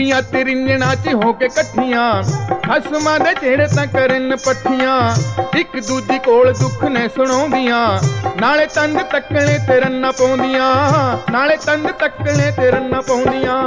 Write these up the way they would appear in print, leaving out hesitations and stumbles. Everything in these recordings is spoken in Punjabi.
ਕੁੜੀਆਂ ਤੇ ਰਿੰਜਣਾ ਚ ਹੋ ਕੇ ਇਕੱਠੀਆਂ, ਖਸਮਾਂ ਦੇ ਜਿਹੜੇ ਤਾਂ ਕਰਨ ਪੱਠੀਆਂ। ਇੱਕ ਦੂਜੀ ਕੋਲ ਦੁੱਖ ਨੇ ਸੁਣਾਉਂਦੀਆਂ, ਨਾਲੇ ਤੰਦ ਤੱਕਣੇ ਤੇ ਰੰਨਾਂ ਪਾਉਂਦੀਆਂ, ਨਾਲੇ ਤੰਦ ਤੱਕਣੇ ਤੇ ਰੰਨਾਂ ਪਾਉਂਦੀਆਂ।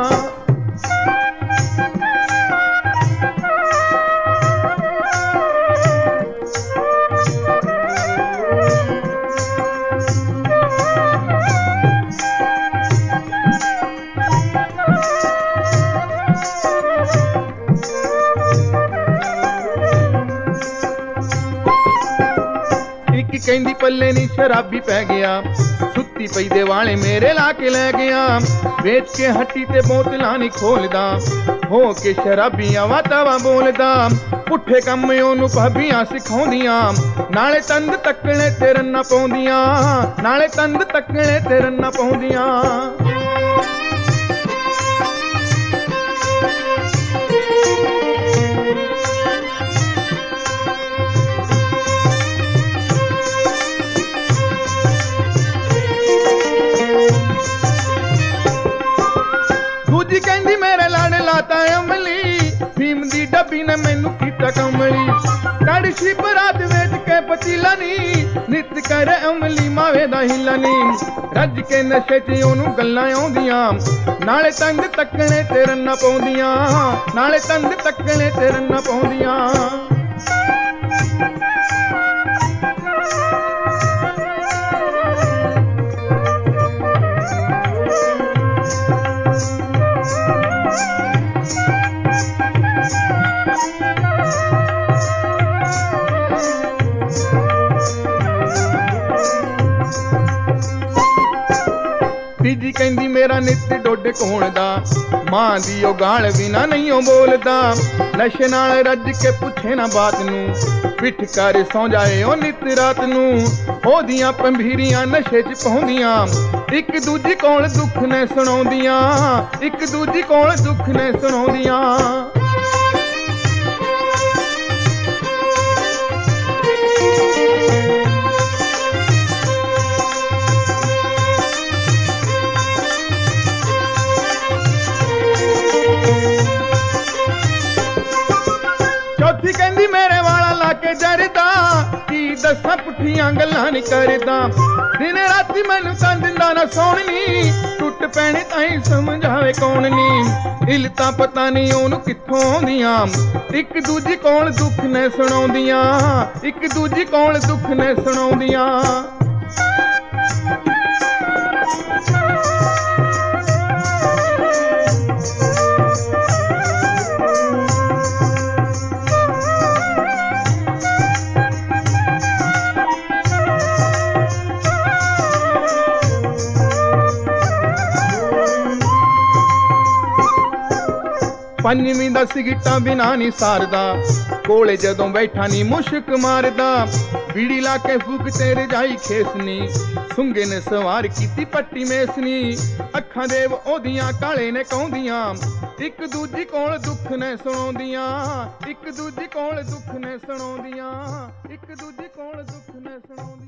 ਕਹਿੰਦੀ ਪੱਲੇ ਨੀ ਸ਼ਰਾਬੀ ਪੈ ਗਿਆ, ਸੁੱਤੀ ਪਈ ਦੇ ਵਾਲੇ ਮੇਰੇ ਲਾ ਕੇ ਲੈ ਗਿਆ। ਵੇਚ ਕੇ ਹੱਟੀ ਤੇ ਬੋਤਲਾਂ ਨੀ ਖੋਲਦਾ, ਹੋ ਕੇ ਸ਼ਰਾਬੀਆਂ ਵਾਤਾਵਾਂ ਬੋਲਦਾ। ਪੁੱਠੇ ਕੰਮ ਉਹਨੂੰ ਭਾਬੀਆਂ ਸਿਖਾਉਂਦੀਆਂ, ਨਾਲੇ ਤੰਦ ਤੱਕਣੇ ਤੇ ਰੰਨਾਂ ਪਾਉਂਦੀਆਂ, ਨਾਲੇ ਤੰਦ ਤੱਕਣੇ ਤੇ ਰੰਨਾਂ ਪਾਉਂਦੀਆਂ। ਦੂਜੀ ਕਹਿੰਦੀ ਮੇਰੇ ਲਾੜੇ ਲਾਤਾ ਅਮਲੀ, ਫੀਮ ਦੀ ਡੱਬੀ ਨੇ ਮੈਨੂੰ ਕੀਤਾ ਕਮਲੀ। ਕੜਛੀ ਬਰਾਤ ਵੇਚ ਕੇ ਪਤੀਲਾ ਨੀ, ਨਿੱਤ ਕਰ ਅਮਲੀ ਮਾਵੇ ਦਾ ਹਿੱਲਾ ਨੀ। ਰੱਜ ਕੇ ਨਸ਼ੇ 'ਚ ਉਹਨੂੰ ਗੱਲਾਂ ਆਉਂਦੀਆਂ, ਨਾਲੇ ਤੰਦ ਤੱਕਣੇ ਤੇ ਰੰਨਾਂ ਪਾਉਂਦੀਆਂ, ਨਾਲੇ ਤੰਦ ਤੱਕਣੇ ਤੇ ਰੰਨਾਂ ਪਾਉਂਦੀਆਂ। ਤੀਜੀ ਕਹਿੰਦੀ ਮੇਰਾ ਨਿੱਤ ਡੁੱਡ ਕੋਣ ਦਾ, ਮਾਂ ਦੀ ਉਹ ਗਾਲ ਬਿਨਾ ਨਹੀਂ ਉਹ ਬੋਲਦਾ। ਨਸ਼ੇ ਨਾਲ ਰੱਜ ਕੇ ਪੁੱਛੇ ਨਾ ਬਾਤ ਨੂੰ, ਪਿੱਠ ਕਰ ਸੌਂ ਜਾਏ ਉਹ ਨਿੱਤ ਰਾਤ ਨੂੰ। ਉਹਦੀਆਂ ਪੰਭੀਰੀਆਂ ਨਸ਼ੇ 'ਚ ਪਾਉਂਦੀਆਂ, ਇੱਕ ਦੂਜੀ ਕੋਲ ਦੁੱਖ ਨੇ ਸੁਣਾਉਂਦੀਆਂ, ਇੱਕ ਦੂਜੀ ਕੋਲ ਦੁੱਖ ਨੇ ਸੁਣਾਉਂਦੀਆਂ। ਚੌਥੀ ਕਹਿੰਦੀ ਮੇਰੇ ਵਾਲਾ ਲਾ ਕੇ ਜਰਦਾ, ਕੀ ਦੱਸਾਂ ਪੁੱਠੀਆਂ ਗੱਲਾਂ ਨੀ ਕਰਦਾ। ਦਿਨ ਰਾਤੀ ਮੈਨੂੰ ਤਾਂ ਦਿੰਦਾ ਨਾ ਸੌਣ ਨੀ, ਟੁੱਟ ਪੈਣੀ ਤਾਈਂ ਸਮਝਾਵੇ ਕੌਣ ਨੀ। ਇਲ ਤਾਂ ਪਤਾ ਨੀ ਉਹਨੂੰ ਕਿੱਥੋਂ ਆਉਂਦੀਆਂ, ਇੱਕ ਦੂਜੀ ਕੋਲ ਦੁੱਖ ਨੇ ਸੁਣਾਉਂਦੀਆਂ, ਇੱਕ ਦੂਜੀ ਕੋਲ ਦੁੱਖ ਨੇ ਸੁਣਾਉਂਦੀਆਂ। ਪੰਜਵੀਂ ਦਾ ਸਿਗਟਾਂ ਬਿਨਾ ਨੀ ਸਾਰਦਾ, ਕੋਲੇ ਜਦੋਂ ਬੈਠਾ ਨੀ ਮੁਸ਼ਕ ਮਾਰਦਾ। ਬੀੜੀ ਲਾ ਕੇ ਫੂਕ ਤੇ ਰਜਾਈ ਖੇਸਨੀ, ਸੁੰਗੇ ਨੇ ਸਵਾਰ ਕੀਤੀ ਪੱਟੀ ਮੇਸਨੀ। ਅੱਖਾਂ ਦੇਵ ਉਹਦੀਆਂ ਕਾਲੇ ਨੇ ਕਹੁੰਦੀਆਂ, ਇੱਕ ਦੂਜੀ ਕੋਲ ਦੁੱਖ ਨੇ ਸੁਣਾਉਂਦੀਆਂ, ਇੱਕ ਦੂਜੀ ਕੋਲ ਦੁੱਖ ਨੇ ਸੁਣਾਉਂਦੀਆਂ, ਇੱਕ ਦੂਜੀ ਕੋਲ ਦੁੱਖ ਨੇ ਸੁਣਾਉਂਦੀਆਂ।